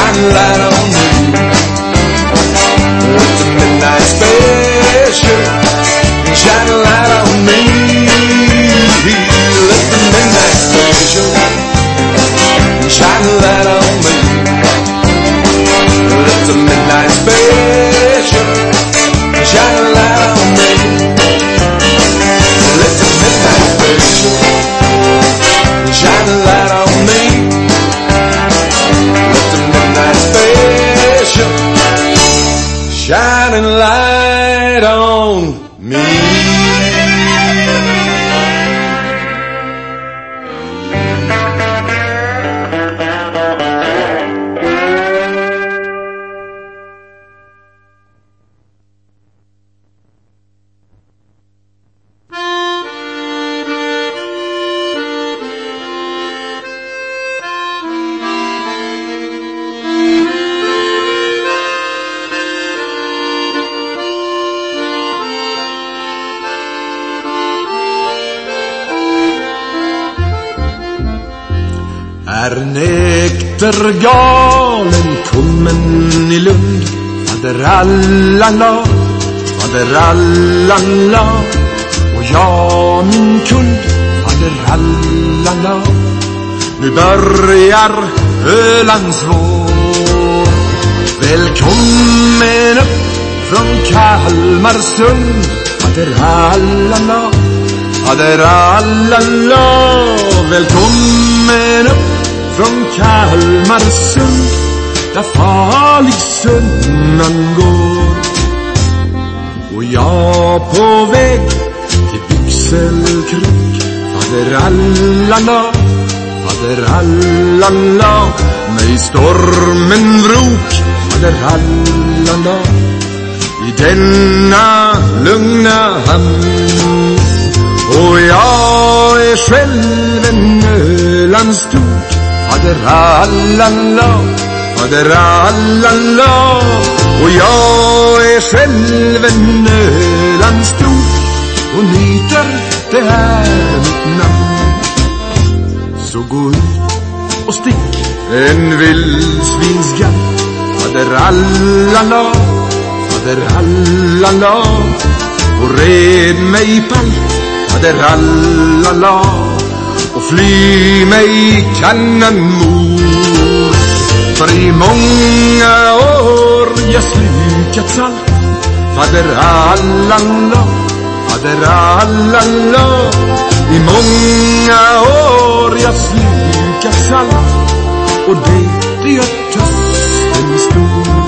shine a light on me. Let the midnight special shine a light on me. Let the midnight special shine a light on me. Let the midnight special shine a light on me. Let the midnight special shine a light on me. Let the midnight special shine a light on me. Näktergalen kommen i Lund. Faderallala, faderallala. Och jag min kund, faderallala. Nu börjar Ölands vår. Välkommen upp från Kalmarsund. Faderallala, faderallala. Välkommen upp från Kalmarsund, där Falligssundan går. Och jag på väg till Byxelkrok. Faderallala, faderallala. Mig stormen vrok. Faderallala. I denna lugna hamn. Och jag är själv en Ölandstok. Faderallala, faderallala. Och jag är själv en Ölandstok och nyter det här mitt namn. Så gå ut och stick en vildsvinsgatt. Faderallala, faderallala. Och red mig pall. Faderallala. Och fly mig kannanmor. För i många år jag slukat salt. Faderallala, faderallala. I många år jag slukat salt. Och det gör trösten stor.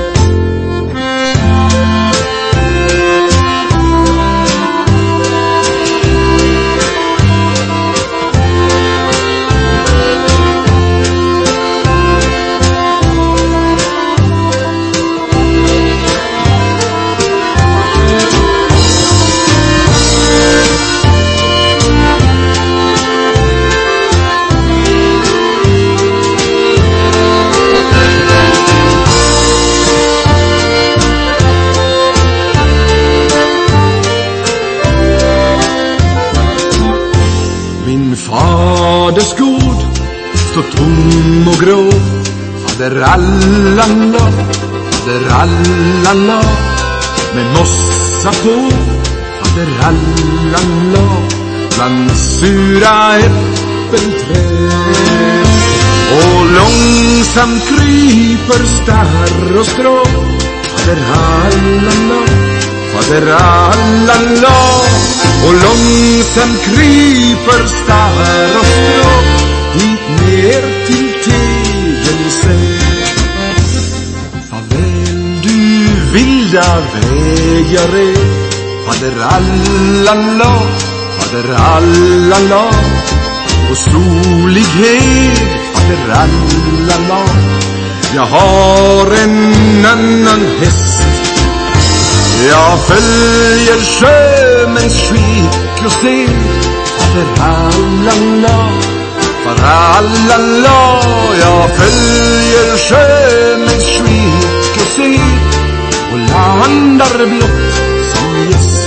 Faders gård står tom och grå. Faderallala, faderallala. Med mossa på. Faderallala. Bland sura äppelträd. Och långsamt kryper starr och strå. Faderallala, faderallala. Och långsamt kryper starr och strå hit ner till Tegelsäd. Farväl du vilda vägare. Faderallala, faderallala. Och solighet. Faderallala. Jag har en annan häst. Jag följer sjömäns skick och ser. Faderallala, faderallala. Jag följer sjömäns skick och ser. Och landar blott som gäst.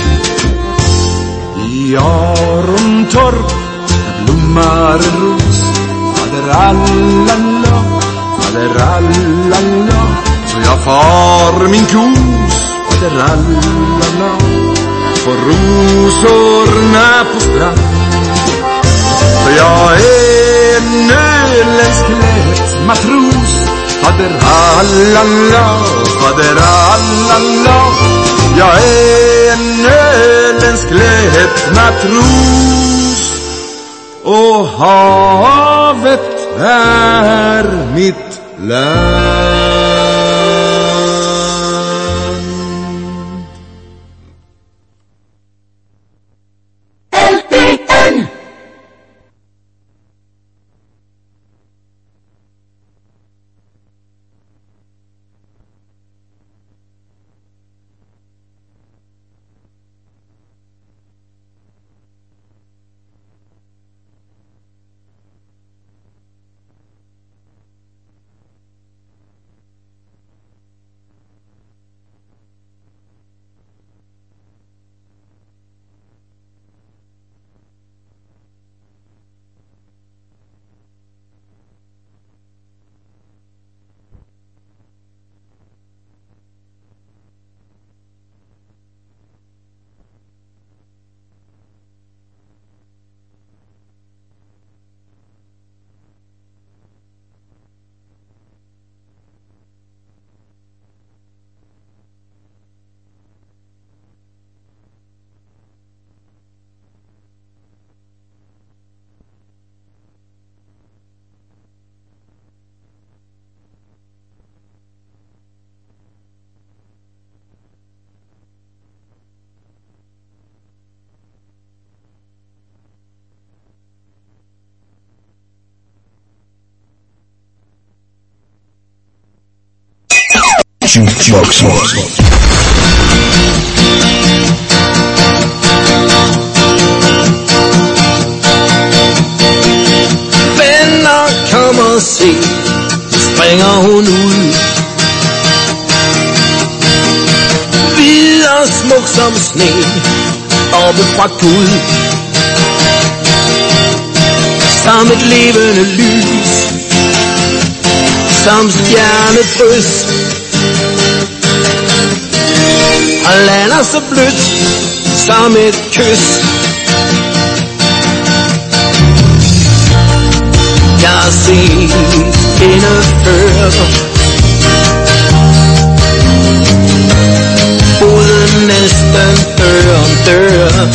I Arontorp där blommar en ros. Faderallala, faderallala, så jag far min kos, faderallala, på rosorna på strand. Så jag är en öländsk lätt matros, faderallala, faderallala. Jag är en öländsk lätt matros, och havet är mitt land. LPN. Jukebox. Venner, kom og se, springer hun ud. Hvid og smuk som sne, oppe fra Gud. Som et levende lys, som stjernedrys. Og lander så blødt som et kys. Jeg har set hende før, boede næsten dør om dør.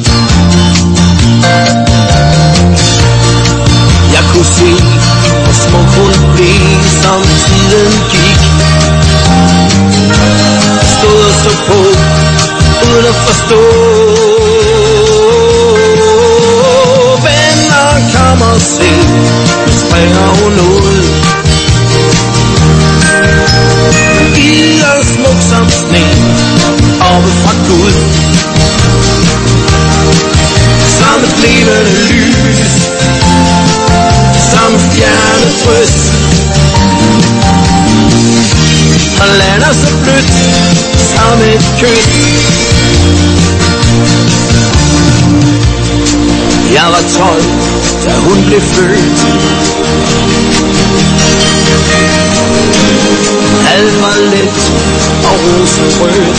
Jeg kunne se, hvor smuk hun blev, som tiden gik. Stod og så på, uden at forstå. Venner, kom og se, nu springer hun ud. Hvid og smuk som sne, oppe fra Gud. Som et levende lys, som stjernedrys. Og lander så blødt som et kys. Jeg var 12, da hun blev født. Alt var let og rosenrødt.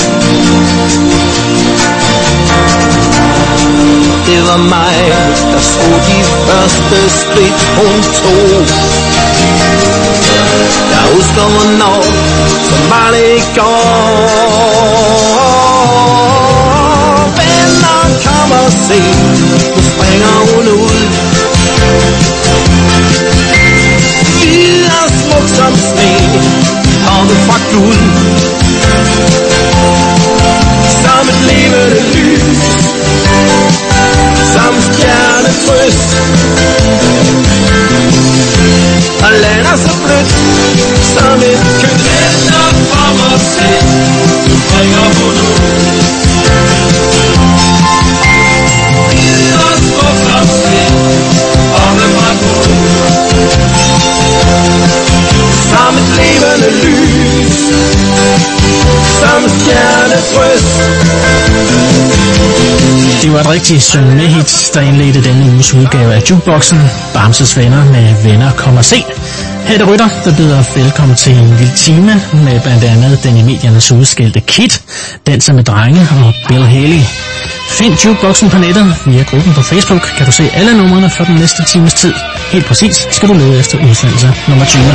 Det var mig, der så de første skridt hun tog. Jeg husker hvornår, som var det i går. Venner, kom og se, nu springer hun ud. Hvid og smuk som sne, oppe fra Gud. Som et levende lys, som stjernedrys. Og lander så blødt som et kys. Venner, kom og se, nu springer hun ud. Hvid og smuk som sne, oppe fra Gud. Som et levende lys, som stjernedrys. Det var et rigtig syngende-hit, der indledte denne uges udgave af Jukeboxen. Bamses Venner med Venner, kom og se. Her er det Rytter, der byder velkommen til en lille time med blandt andet den i mediernes udskældte Kid, Danser med drenge og Bill Haley. Find jukeboxen på nettet via gruppen på Facebook, kan du se alle numrene for den næste times tid. Helt præcis skal du lede efter udsendelse nummer 20.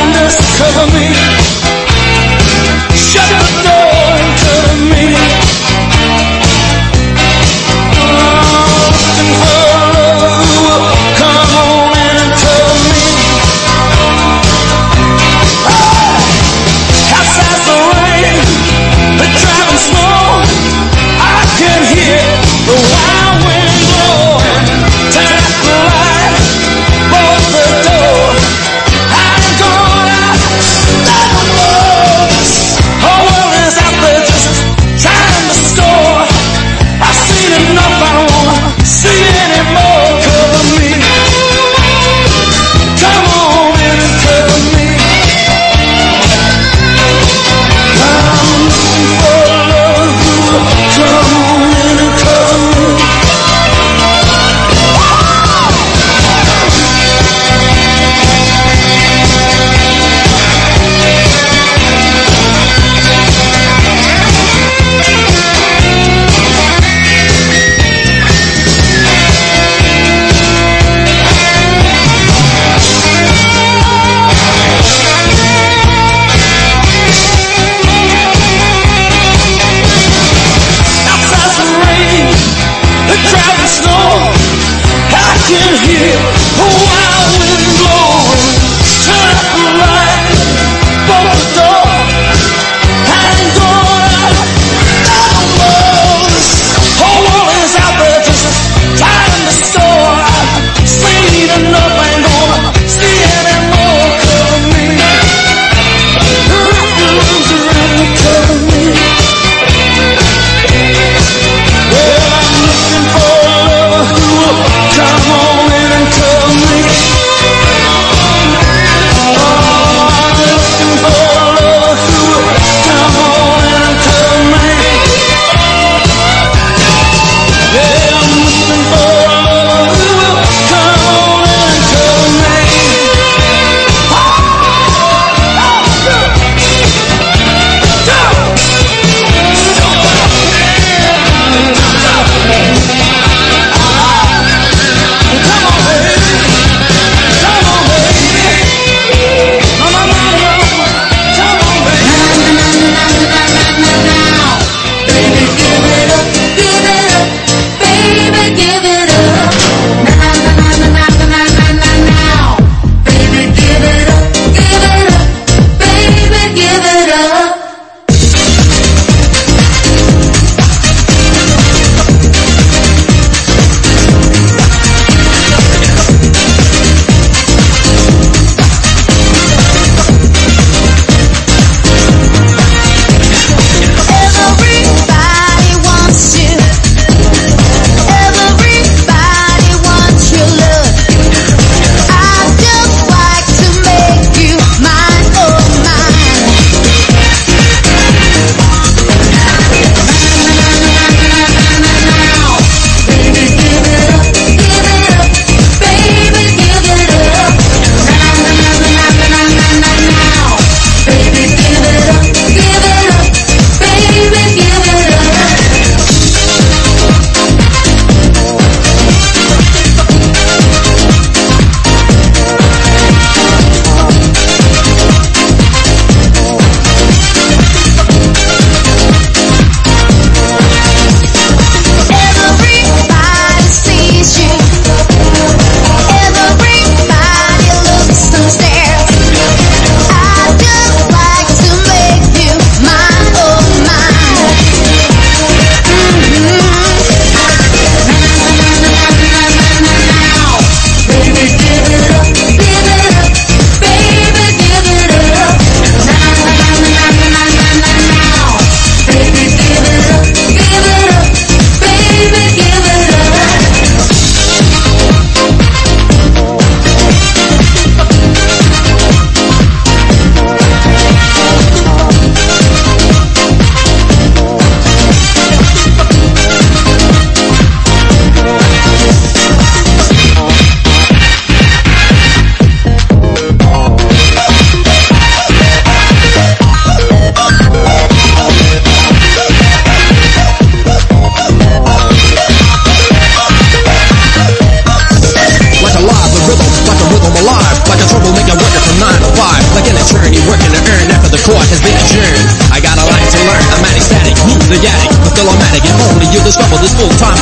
Cover me, shut the door to me.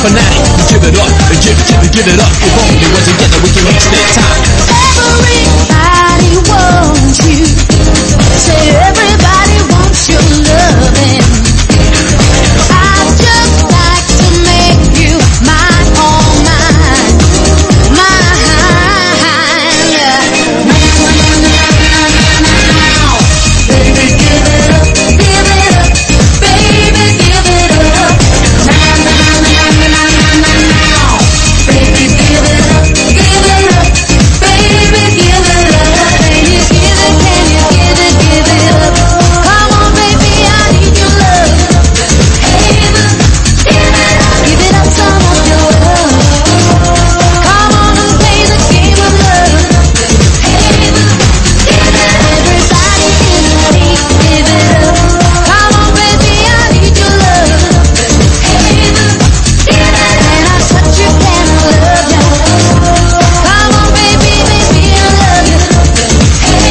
fanatic. Give it up, give it up. If only we're together we can reach that time. Everybody wants you. Say everybody wants your loving. I'd just like to make you mine, all mine, mine. Baby, give it up, baby, give it up. Baby, give it up, baby, give it up. Can you give it, give it up? Come on, baby, I need your love. Hey, give it up some of your love. Come on and play the game of love. Hey, everybody in the beat, give it up. Come on, baby, I need your love. Hey, can I touch you? Can I love you? Come on, baby, baby, I love you. Hey,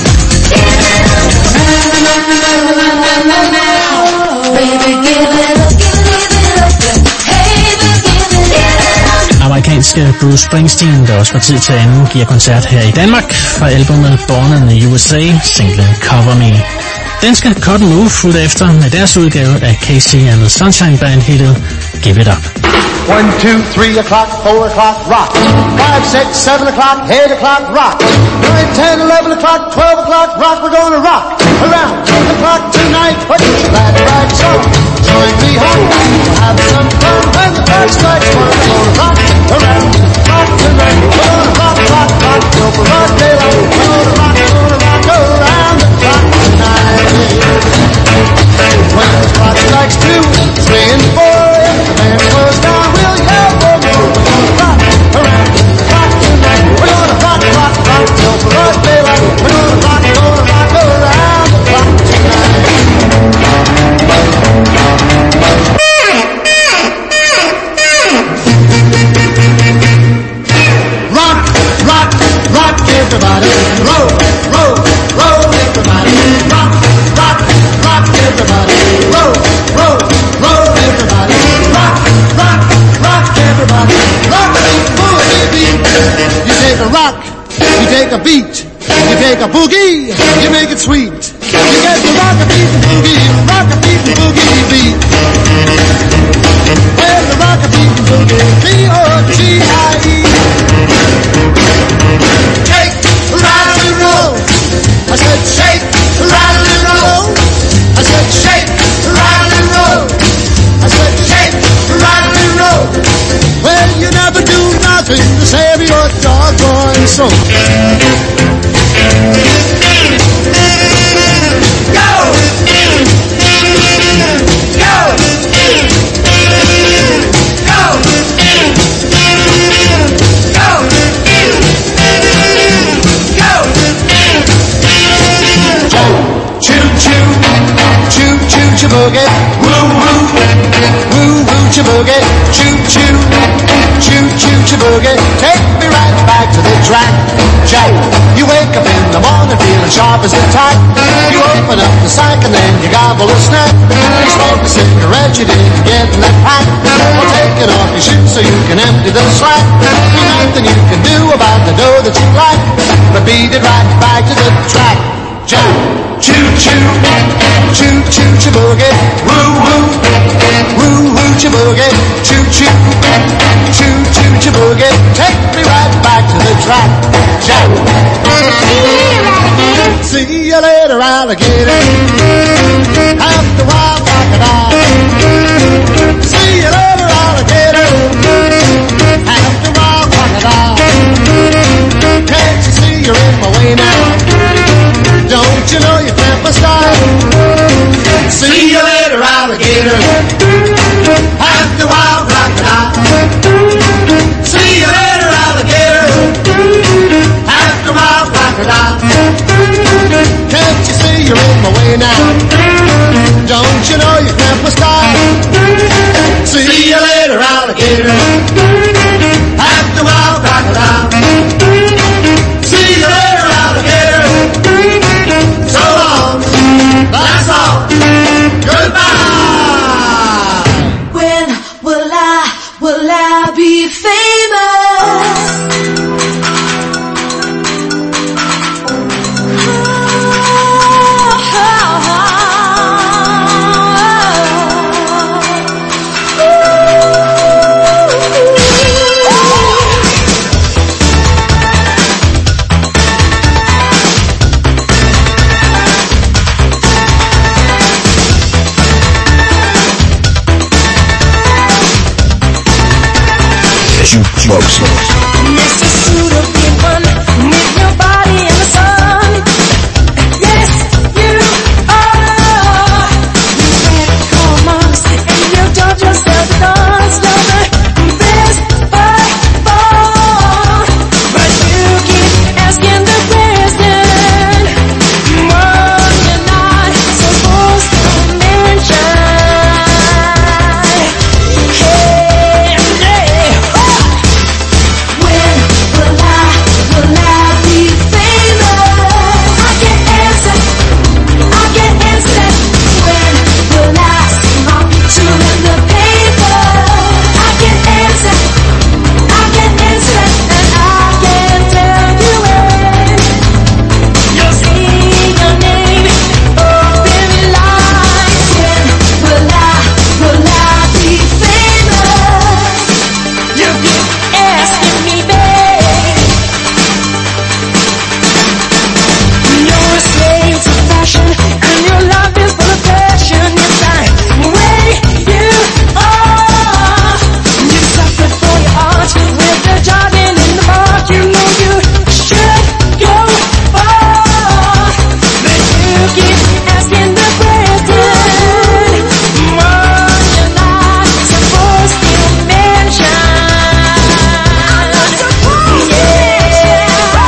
baby, give it up, Amerikanske Bruce Springsteen, der også var tid til anden, giver koncert her i Danmark fra albumet Born in the USA, singlen Cover Me. Den skal Cut Move fuldt efter med deres udgave af Casey and the Sunshine Band hittet Give It Up. 1, 2, 3 o'clock, 4 o'clock, rock. 5, 6, 7 o'clock, 8 o'clock, rock. 9, 10, 11 o'clock, 12 o'clock, rock. We're gonna rock around 10 o'clock tonight. Put your glad rags on, join me home. Have some fun when the first strikes. We're gonna rock around, rock tonight. We're gonna rock, rock, rock till the broad daylight. We're gonna rock around the clock tonight. When the clock strikes 2, 3 and 4, if the band goes down, we'll yell for more. We're gonna rock around the clock tonight. We're gonna rock, rock, rock till the broad daylight. We're gonna rock around the clock tonight. Rock, rock, rock everybody. Roll, roll, roll everybody. Rock, rock, rock everybody. Roll, roll, roll everybody. Rock, rock, rock everybody. Rock, boogie beat. You take a rock, you take a beat, you take a boogie, you make it sweet. You get the rock a beat and boogie, rock a beat and boogie beat. Well, the rock a beat and boogie, B-O-G-I-E. Shake, rattle and roll. I said shake, rattle and roll. I said shake, rattle and roll. I said shake, rattle and roll. Well, you never do nothing to save your doggone soul. Go! Go! Go! Go! Choo choo, choo choo choo boogie, woo woo, woo woo choo boogie, choo choo, choo choo choo boogie. Take me right back to the track, Jack. You wake up in the morning feeling sharp as a tack. You open up the sack and then you gobble a snack. You smoke a cigarette, you didn't get in that pack. Well, take it off your shoes so you can empty the slack. There's nothing you can do about the dough that you like, but beat it right back to the track, Jack. Choo choo, choo choo choo boogie, woo woo, woo woo choo boogie, choo choo, choo choo choo boogie. Take me right back to the track, Jack. See you later, alligator. After a while, crocodile. See you later, alligator. After a while, crocodile. Can't you see you're in my way now? Don't you know you can't my style? See you later, alligator. After a while, crocodile. See you later, alligator. After a while, crocodile. Can't you see you're in my way now? Don't you know you can't my Jukebox. Mr. Suitor, be one with your body in the sun. Yes, you are. You can't come on, and you don't yourself the dance. Love the best by far, but you keep asking the question. What you're not supposed to mention. Hey, hey. When will I be famous? I can't answer that. When will I see my picture in the paper? I can't answer that, and I can't tell you when you'll see your name up in lights. When will I be famous? You keep asking me, babe. You're a slave to fashion, and your love is full of passion. Yes, I way you are. You suffer for your art with the jargon in the mark. You know you should go far, but you keep asking the question. What you're not supposed to mention. I'm not supposed to mention.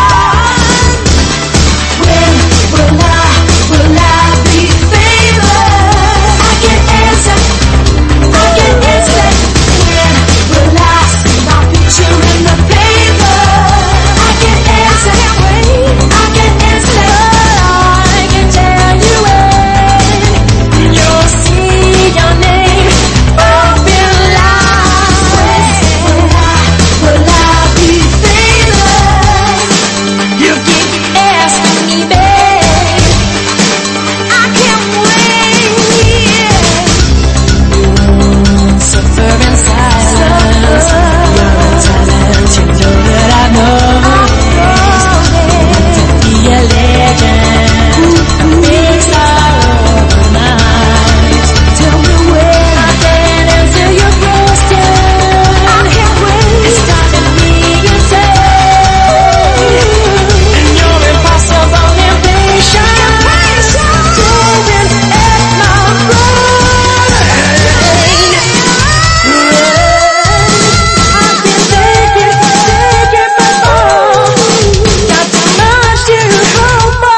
When will I be famous? I can't answer that. When will I see my picture in the paper? I can't answer that. I can't answer that. I can tell you when you'll see your name up in lights. Will I be famous? You keep asking me, babe. I can't wait. Suffer in silence. You're a talent. You know that I know. To be a legend. A big star overnight. Tell me when. I can't answer your question. I can't wait. It's driving me insane. And you're impossible impatient. Tearing at my brain. I've been taking my fall. Got too much to hope for.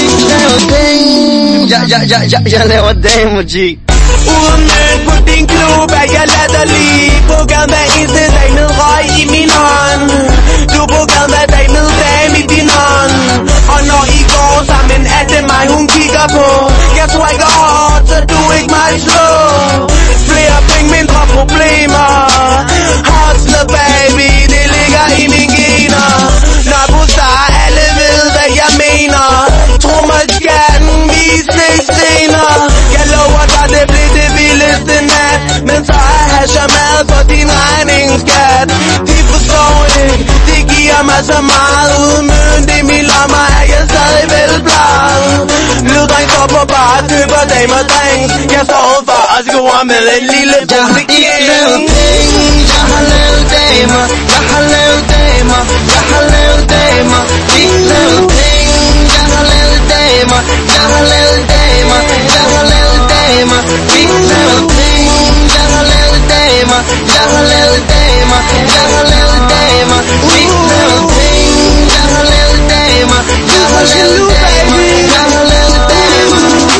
Já leu a demo, G. O lamento, pode incluir er jeg latterlig. På gaden hver eneste dag med røg i min hånd. Du på gaden hver dag med dame i din hånd. Og når I går sammen, er det mig hun kigger på. Jeg tror ikke hårdt, så du ikke mig slå. Flere penge, mindre problemer. Hustle baby, det ligger i mine gener. Når på star, alle ved hvad jeg mener. Tro mig skatten, vi ses senere. Jeg lover dig, det bliver det vildeste nat. Men så er hash og mad for din regningsskat. De forstår ikke, det giver mig så meget udmønt i min lommer, er jeg stadig velbladet. Lyddreng står på bar, køber damer drinks. Jeg står for og skruer med en lille bolig. Jeg har ikke lavet penge, jeg har lavet damer. Jeg har lavet damer, jeg har lavet damer. Ikke lavet penge, jeg har lavet damer. Jeg har lavet damer, jeg har lavet damer. Ikke lavet penge, jeg har lavet damer. Jeg har lavet damer, jeg har lavet damer. Ikke lavet penge, jeg har lavet damer. Jeg har lavet damer, jeg har lavet damer.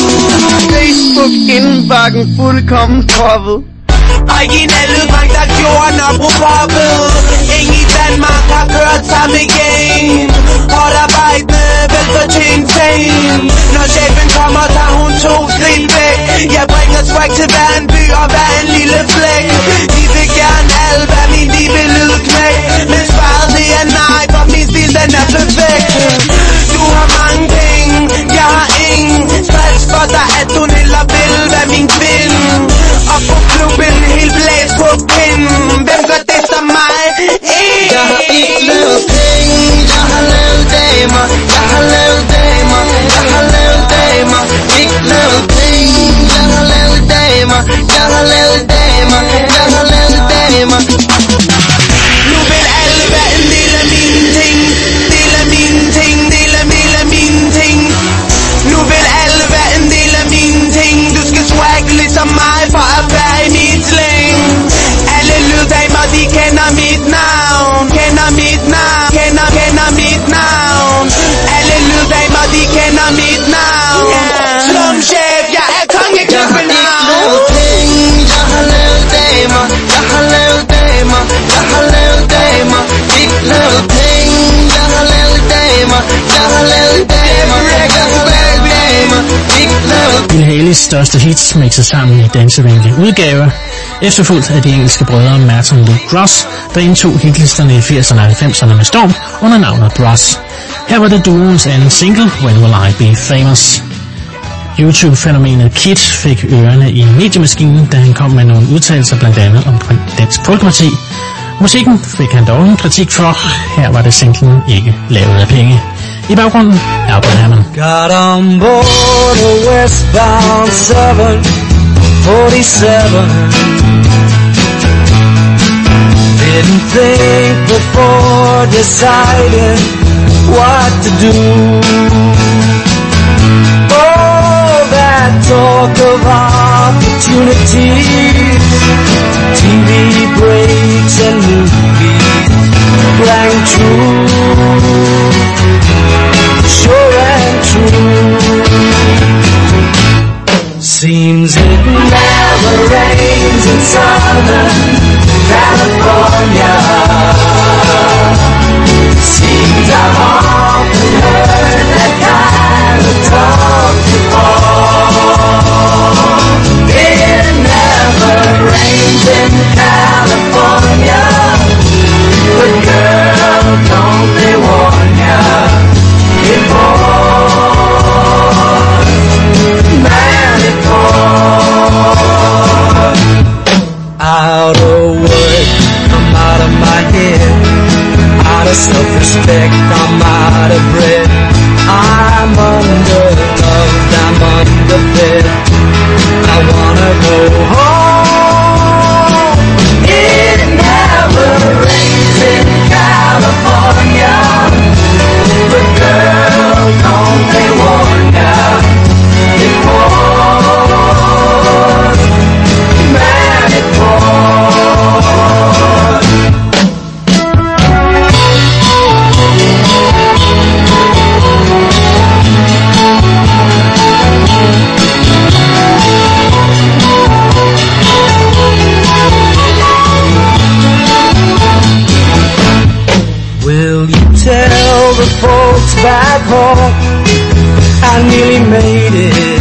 Facebook indbakken fuldkommen proppet. Originale dreng, der gjorde Nørrebro poppet. Ingen i Danmark har kørt samme game. Hårdt arbejdende, velfortjent fame. Når chefen kommer, tager hun 2 skridt væk. Jeg bringer swag til hver en by og hver en lille flæk. De vil gerne alt, hvad min liv lyd knæk. Men svaret det er nej, for min stil den er perfekt. Du har mange penge, jeg har ingen. Stress for dig, at du heller vil være min kvinde. Og på klubben helt blæst på pinden. Hvem gør det som mig? Jeg har ikke lavet penge, jeg har lavet damer. Jeg har lavet damer, jeg har lavet damer. Ikke lavet penge, jeg har lavet damer. Jeg har lavet damer, jeg har lavet damer. Nu vil alle være en del af mine ting. Del af mine ting, del af mine ting. Nu vil alle være en del af mine ting. Du skal swag ligesom mig for at være i mit slæng. Alle lyddamer, de kender mit navn. Kender mit navn, kender mit navn. Alle lyddamer, de kender mit navn. Slumchef, jeg er konge København. Jeg har ikke lavet penge, jeg har lavet damer. Jeg har lavet damer, jeg har lavet damer. Ikke lavet penge, jeg har lavet damer. Jeg har lavet damer, jeg har lavet damer. Ikke lavet Bill Haley's største hits mixet sammen i dansevenlig udgave, efterfulgt af de engelske brødre Matt og Luke Gross, der indtog hitlisterne i 80'erne og 90'erne med storm under navnet Bros. Her var det duoens anden single, When Will I Be Famous. YouTube-fænomenet Kid fik ørerne i mediemaskinen, da han kom med nogle udtalelser blandt andet om Dansk Folkeparti. Musikken fik han dog en kritik for. Her var det singlen ikke lavet af penge. I baggrunden Albert Hammond. Got on board a westbound 747. Didn't think before deciding what to do. All that talk of opportunities, TV breaks and movies rang true. Sure and true. Seems it never rains in Southern California. Seems I've often heard that kind of talk before. It never rains in California, but girl, don't they warn ya? Out of work, I'm out of my head. Out of self-respect, I'm back home. I nearly made it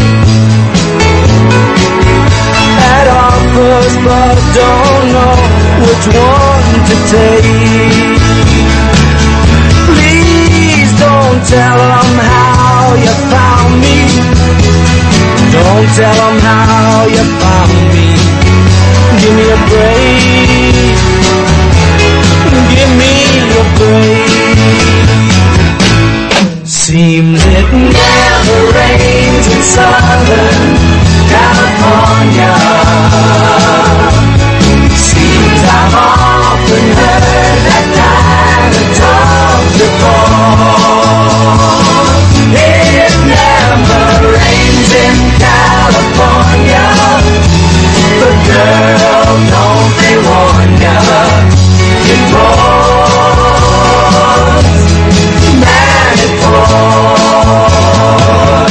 at our first, but don't know which one to take. Please don't tell them how you found me. Don't tell them how you found me. Give me a break. Give me a break. Seems it never rains in Southern California. Seems I've often heard that kind of talk before. It never rains in California, but girl, don't they warn ya? It pours, man, it pours.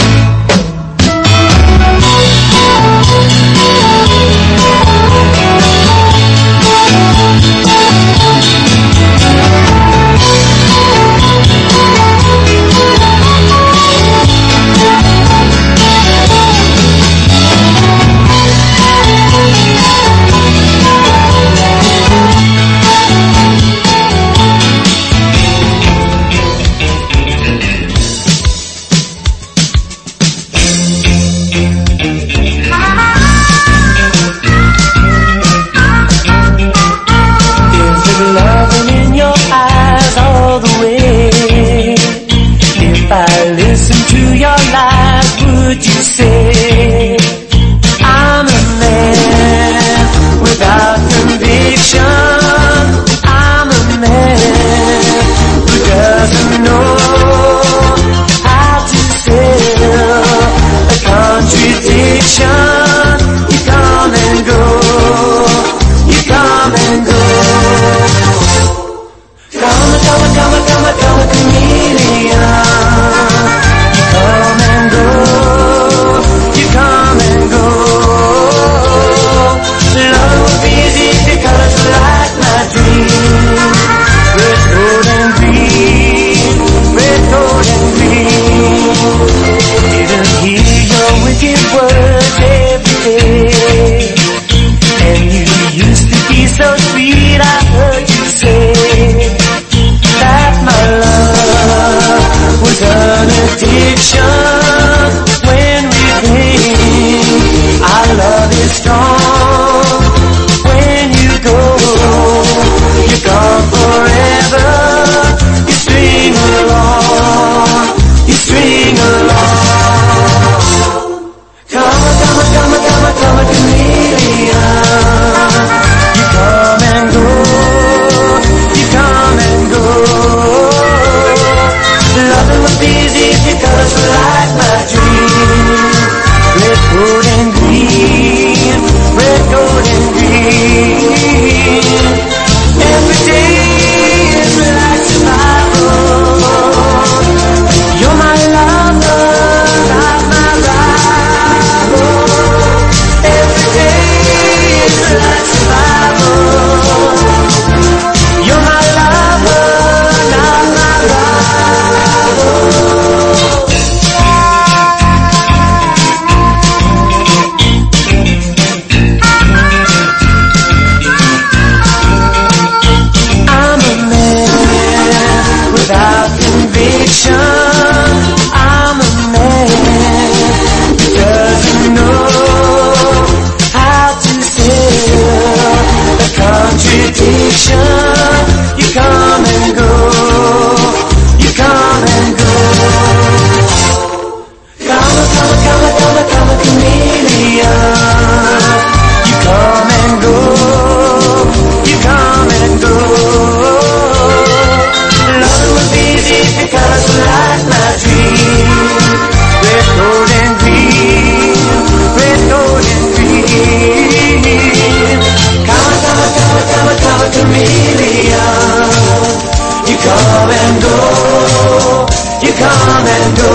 Would you say I'm a man without conviction? I'm a man who doesn't know how to sell a contradiction. You come and go, you come and go. Come, chameleon. Come and go. Come and go. Love will be easy because like my dream. Red, gold and green. Red, gold and green. Didn't hear your wicked words every day. And you used to be so sweet. I heard you say that my love was an addiction. Our love is strong. When you go, you're gone forever. You string along, you string along. Come, chameleon. You come and go, you come and go. Loving was easy because like my dream. Red, gold and green, red, gold and green. Every day is like survival. You're my lover, not my rival. Every day is like survival. You're my lover, not my rival. I'm a man who doesn't know how to sell a contradiction. You come and go, you come and go. Come, chameleon. You come and go, you come and go. Because like my dream, red, gold and green, red, gold and green. Come, chameleon. You come and go, you come and go.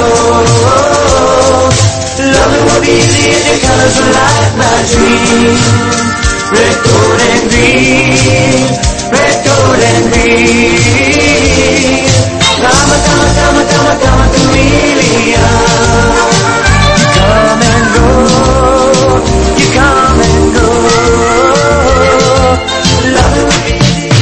Loving will be easy because like my dream, red, gold and green, red, gold and green. Come, like I'm a chameleon. You come and go, you come and go. Love me.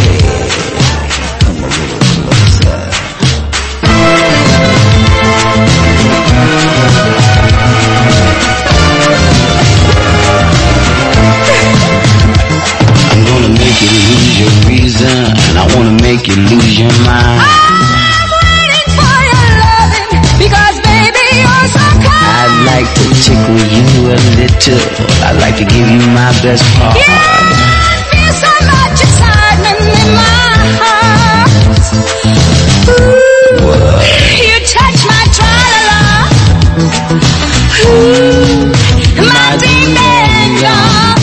I'm gonna make you lose your reason, and I wanna make you lose your mind. I'm waiting for your loving, because baby you're so kind. I'd like to tickle you a little. I'd like to give you my best part. Yeah, I feel so much excitement in my heart. Ooh, you touch my tra-la-la. Ooh, my ding-dang-dong.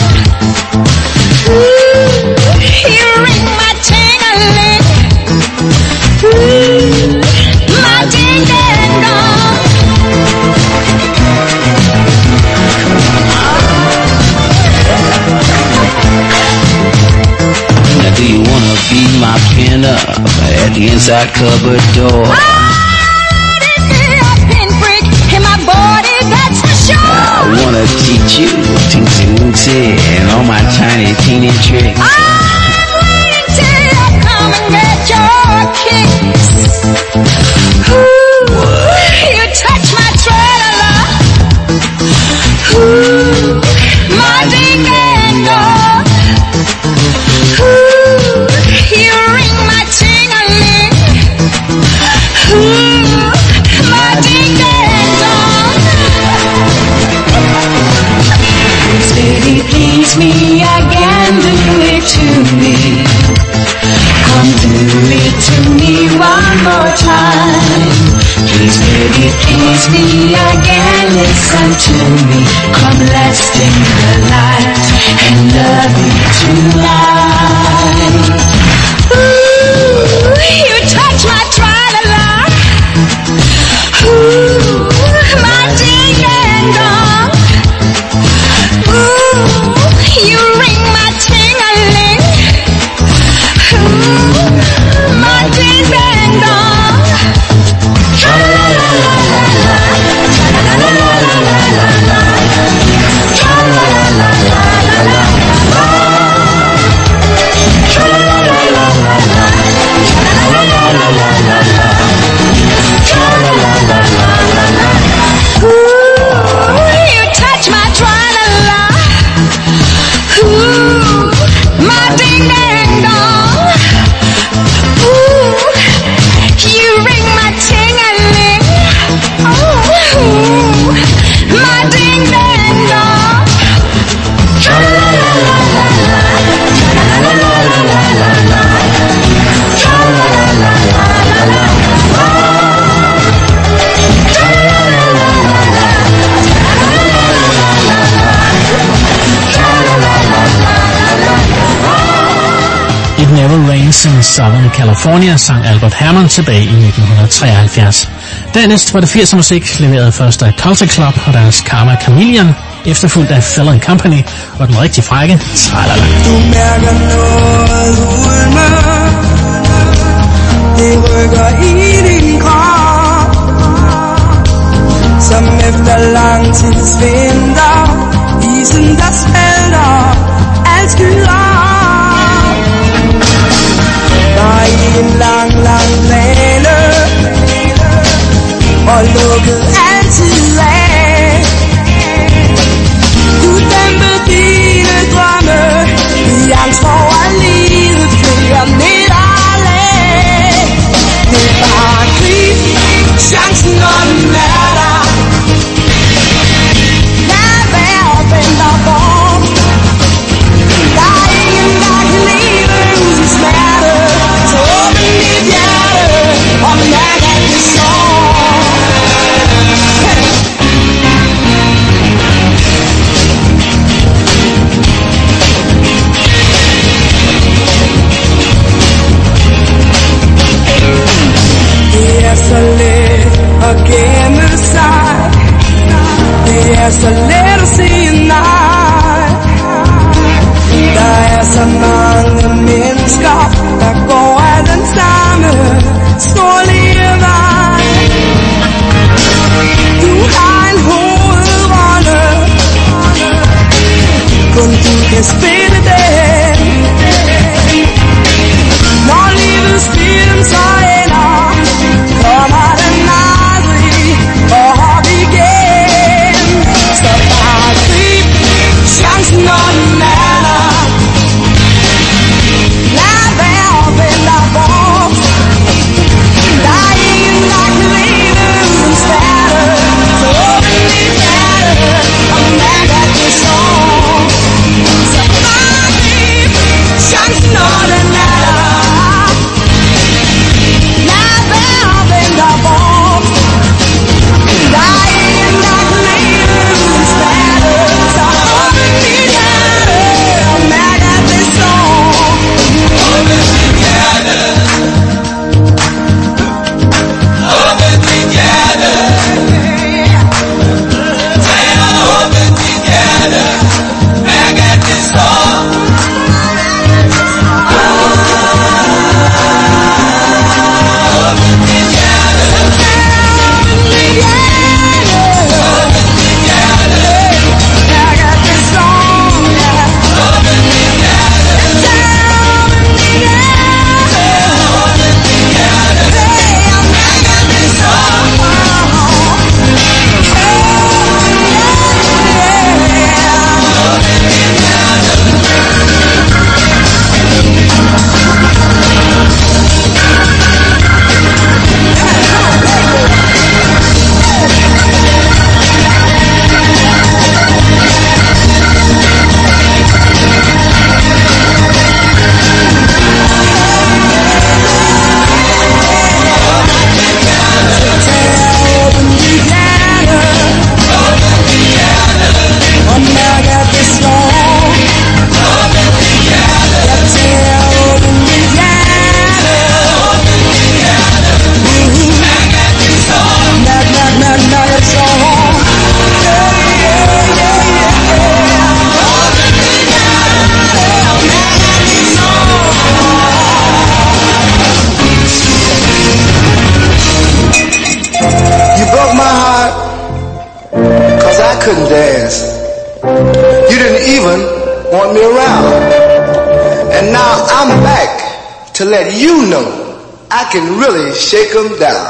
Ooh, you ring my ting-a-ling. Ooh, my ding-dang-dong. Now do you wanna be my pin-up at the inside cupboard door? Let it be a pinprick in my body, that's for sure. I wanna teach you tootsie-wootsie and all my tiny teeny tricks. I'm waiting till you come and get your kicks. Ooh, you touch my tra-la-la. Ooh, my ding-dang-dong. Ooh, you ring my ting-a-ling. Ooh, my ding-dang-dong. Baby, please me again, do it to me. Come do it to me one more time. Please, baby, please me again, listen to me. Come, let's sing the light and love you tonight. Ooh, you touch my tra-la-la. Ooh, my ding-dang-dong. Ooh, you ring my ting-a-ling. Ooh, my ding-dang-dong. Tra-la-la-la-la-la, tra-la-la-la-la-la-la, tra-la-la-la-la-la-la, tra-la-la-la-la-la-la, tra-la-la-la-la-la-la. Ooh, you touch my tra-la-la. Ooh, my ding-dang-dong. Ooh, you ring my ting-a-ling. Ooh, my ding-dang-dong. Tra-la-la-la-la-la, tra-la-la-la-la-la-la, tra-la-la-la-la-la-la. It Never Rains in Southern California sang Albert Hammond tilbage i 1973. Dernæst var det 80'er musik, leveret først af Culture Club og deres Karma Chameleon, efterfulgt af Fell & Company og den rigtig frække Tralala. Du mærker noget ulme, det rykker i din krop, som efter lang tids vinter, isen der smelter, alt skyder. Der i en lang, lang dale, og lukket altid af. Du dæmper dine drømme, jeg tror at livet følger nederlag. Det er bare krig, chancen når den er der. Lad være og vend dig bort. Der er ingen der kan leve uden smerte. Så åbn dit hjerte og mærk at det står. Det er så let at gemme sig. Det er så let at sige nej. Der er så mange mennesker, der går ad den samme snorlige vej. couldn't dance. You didn't even want me around. And now I'm back to let you know I can really shake 'em down.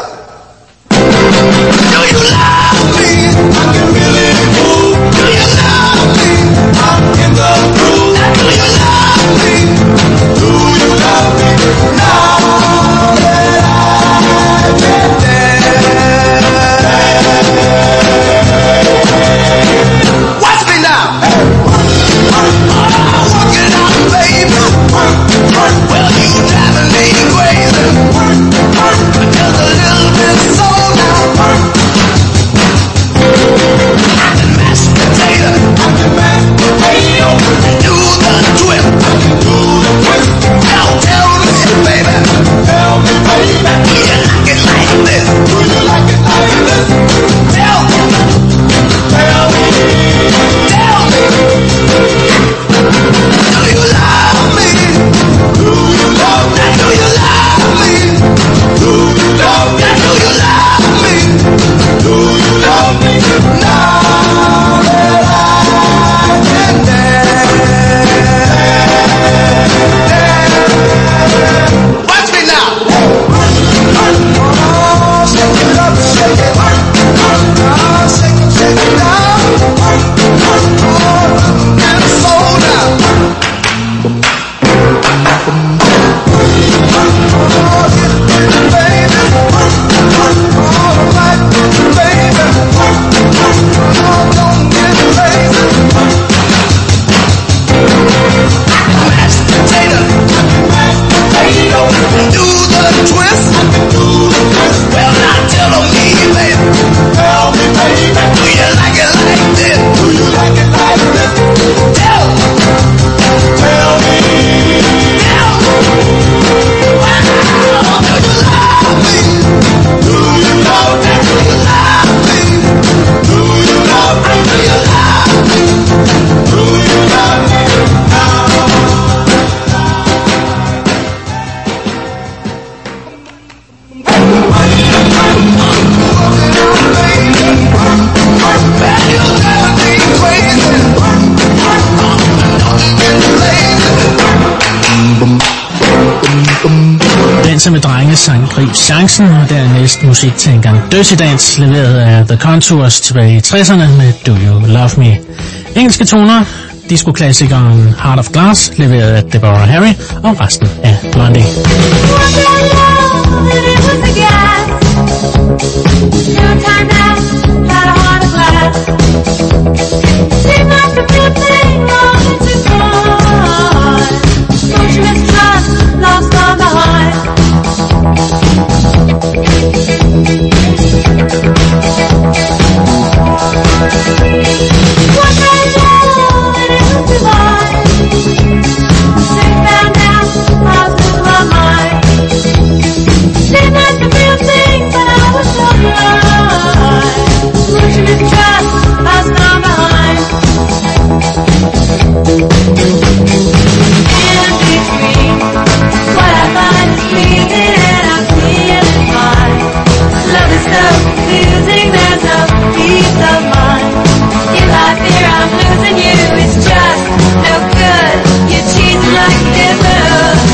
Do you love me? I can really move. Do you love me? I'm in the groove. Do you love me? Do you love me? Now that I can dance. Watch me now. Work it out, baby. Well, you driving me crazy. Just a little bit soul now. I can mash potato. I can mash potato. Do the twist. I can do the twist. Now tell me, baby. Tell me, baby. Do you like it like this? Do you like it like this? Tell me. Tell me. Tell me. Do you love me? Do you love me? Do you love me? Do you love me? Do you love me? Do you love me? Now that I can dance. Watch me now. Oh, shake it up, shake it. Oh, shake it, shake it down. Oh, and soul now. Danser med drenge sang Grib Chancen, og dernæst musik til en gang Dirty Dance, leveret af The Contours tilbage i 60'erne med Do You Love Me. Engelske toner, disco-klassikeren Heart of Glass, leveret af Deborah Harry, og resten af Blondie. Lost on the heart. One night love and it was divine. They found out I was losing my mind. They meant the real thing, but I was so blind. Losing mistrust, lost on behind. In between, what I find is pleasing and I'm feeling fine. Love is so confusing, there's no peace of mind. If I fear I'm losing you, it's just no good. You're cheating like you did love.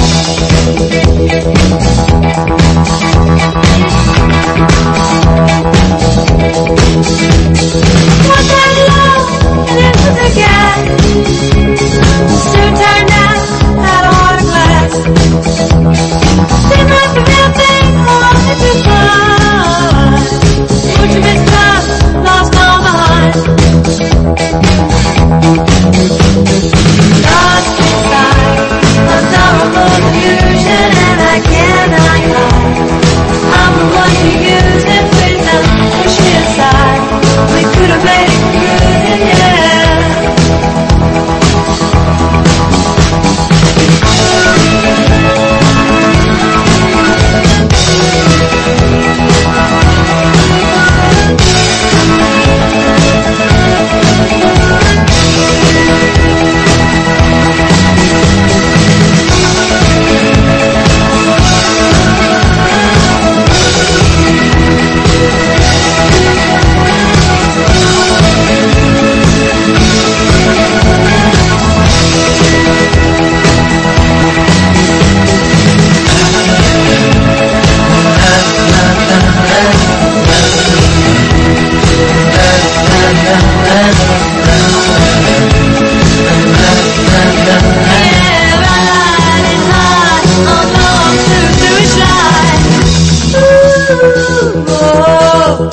One night love and it was a gas. Soon turned out had a heart of glass. Seemed like the real thing, wanted to fly. Would you miss love?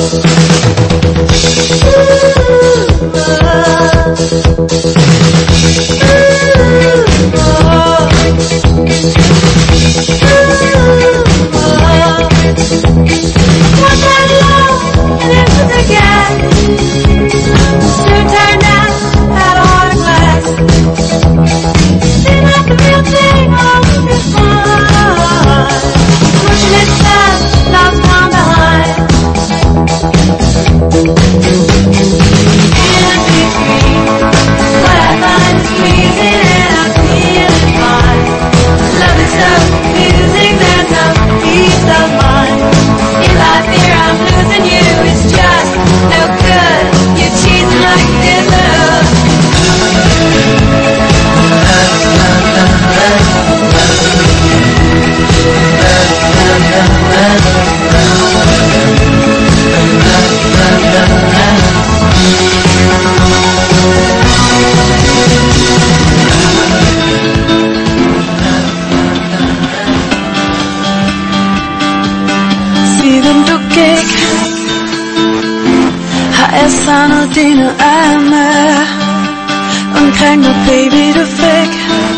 savnet dine arme omkring mig, baby, du fik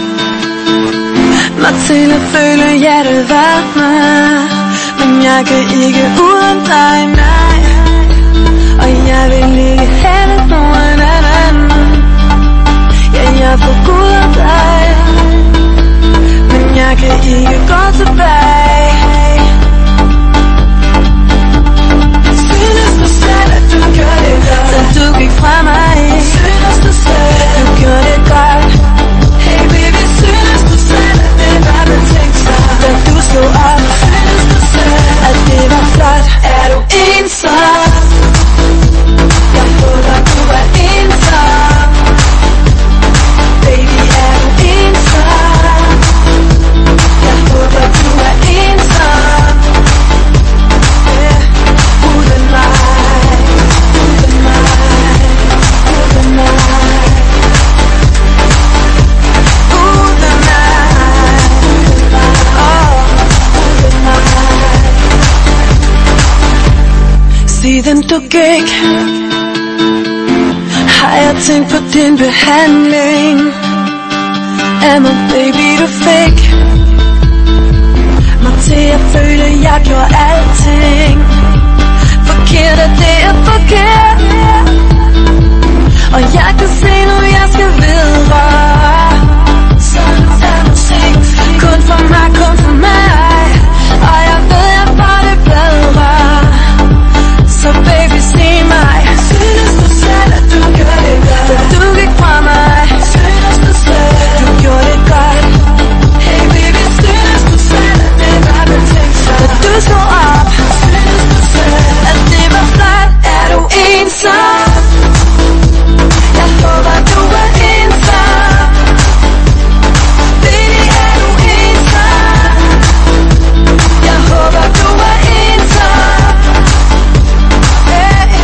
mig til at føle hjertet varme. Men jeg kan ikke uden dig, nej. Og jeg vil ikke have nogen anden. Ja, jeg forguder dig, men jeg kan ikke gå tilbage. Synes du selv, at du gør det godt, da du gik fra mig? Synes du selv, at du gjorde det godt? Hey baby, synes du selv, at det var betænkt sig, da du slog op? Synes du selv, at det var flot? Er du ensom? Jeg håber, du er ensom. Baby, er du ensom? Jeg håber, du er ensom. Yeah. Uden mig, uden mig, uden mig, uden mig, uden mig. Siden du gik, har jeg tænkt på din behandling af mig, baby, du fik mig til at føle, at jeg gjorde alting forkert, og det er forkert. Og jeg kan se nu, jeg skal videre. Så nu er musik kun for mig, kun for mig. Og jeg ved, jeg får det bedre. Så baby, sig mig, synes du selv, at du gør det godt, da du gik fra mig? Synes du selv, du gjorde det godt? Hey baby, synes du selv, at det var betænkt sig, da du stod op? Synes du selv, at det var flot? Er du ensom? Jeg håber, du er ensom. Baby, er du ensom? Jeg håber, du er ensom. Hey.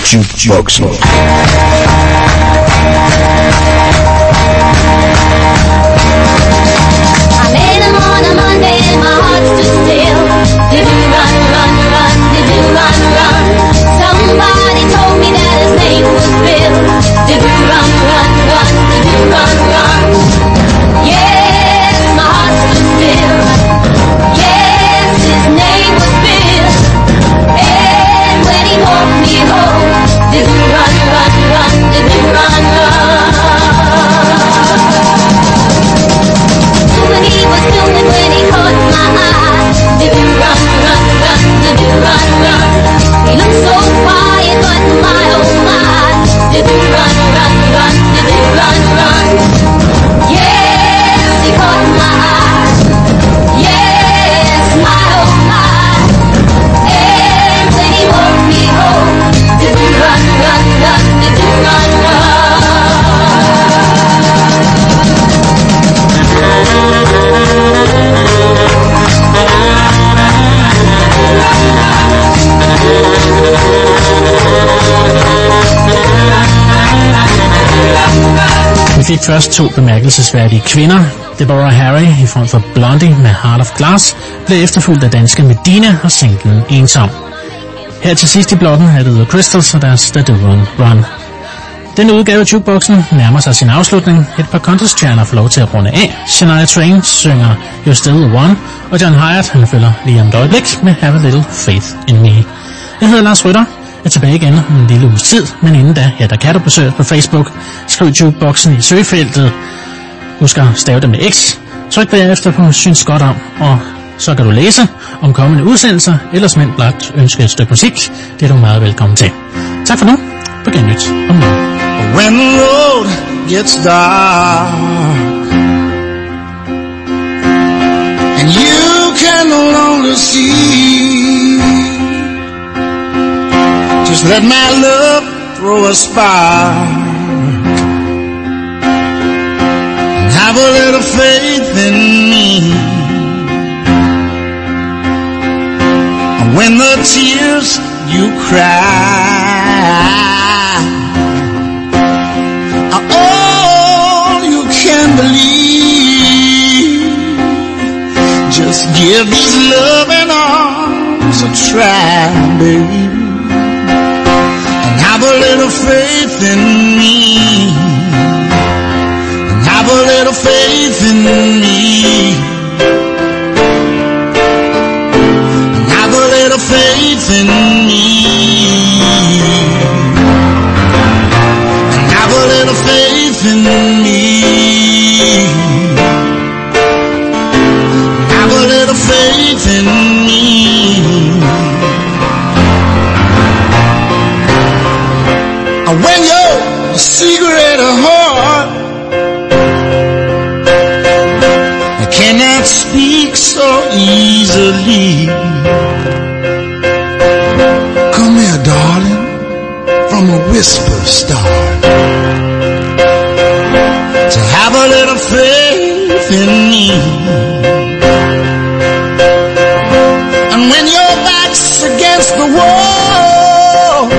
Jukeboxen. I made him on a Monday and my heart stood still. Did you run, run, run? Did you run, run? Somebody told me that his name was Bill. Did you run, run, run? Did you run, run? Yes, my heart stood still. Yes, his name was Bill. And when he walked me home, did you run, run, run? Did you run, run? When he was doing when he caught my eye. Did you run, run, run? Did you run, run? He looked so quiet, but my oh my. Did you run, run, run? Did you run, run? Yes, he caught my eye. Yes, my oh my. And when he walked me home, did you run, run, run? Did you run, run? Vi fik først to bemærkelsesværdige kvinder. Deborah Harry i front for Blondie med Heart of Glass blev efterfulgt af danske Medina og singlen Ensom. Her til sidst i blokken er det The Crystals og deres The Do Run. Denne udgave af Jukeboxen nærmer sig sin afslutning. Et par conteststjerner får lov til at runde af. Shania Twain synger You're Still the One, og John Hyatt han følger lige om et øjeblik med Have a Little Faith in Me. Jeg hedder Lars Rytter. Jeg er tilbage igen om en lille uges tid, men inden da, ja, der kan du besøge på Facebook. Skriv Jukeboxen i søgefeltet. Husk at stave det med X. Tryk bagefter på Synes godt om, og så kan du læse om kommende udsendelser, eller simpelthen blot ønske et stykke musik. Det er du meget velkommen til. Tak for nu. På genlyt om nu. When the road gets dark and you can no longer see, just let my love throw a spark and have a little faith in me. And when the tears you cry are all you can believe, just give these loving arms a try, baby. Have a little faith in me, and have a little faith in me, and have a little faith in me, and have a little faith in me, have a little faith in me. When you're a secret heart I cannot speak so easily, come here, darling, from a whisper start to have a little faith in me. And when your back's against the wall,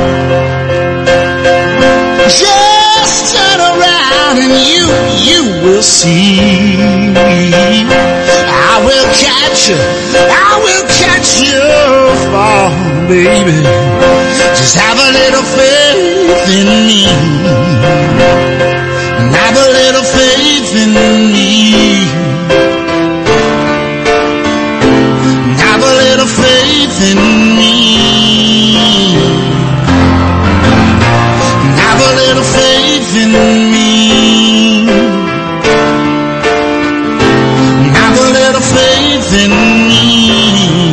just turn around and you will see. I will catch you fall, baby. Just have a little faith in me, and have a little faith in me, and have a little faith in me. Have a little faith in me. Have a little faith in me.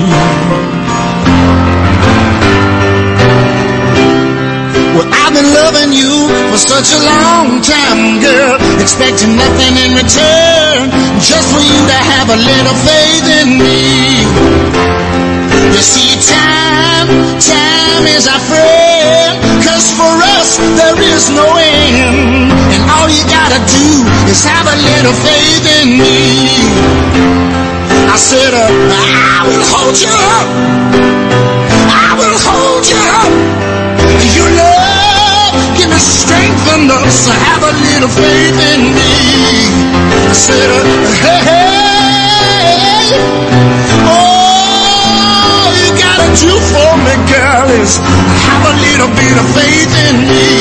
Well, I've been loving you for such a long time, girl, expecting nothing in return, just for you to have a little faith in me. You see, time is our friend, 'cause for us there is no end, and all you gotta do is have a little faith in me. I said, I will hold you up, I will hold you up, your love just have a little faith in me. I said, hey, hey, all you gotta do for me, girl, is have a little bit of faith in me.